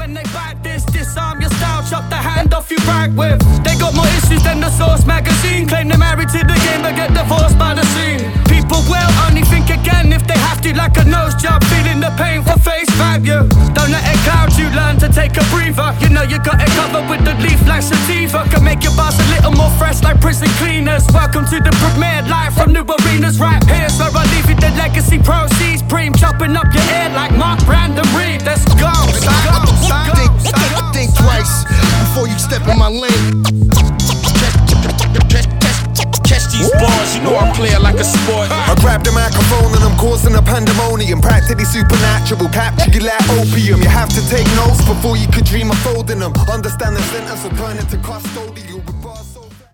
when they back this, disarm your style, chop the hand off you back with. They got more issues than the Source magazine. Claim they're married to the game but get divorced by the scene. People will only think again if they have to, like a nose job, feeling the pain for face value. Don't let it cloud you, learn to take a breather. You know you got it covered with the leaf like sativa. Can make your bars a little more fresh like prison cleaners. Welcome to the premiere, live from new arenas. Right here's where I leave you the legacy proceeds. Preem chopping up your ear like Mark Brandon Reed. Let's go, Think twice before you step in my lane. Catch these bars, you know I play it like a sport. I grab the microphone and I'm causing a pandemonium. Practically supernatural, capture you like opium. You have to take notes before you could dream of folding them. Understand the sentence or turn it to custodial.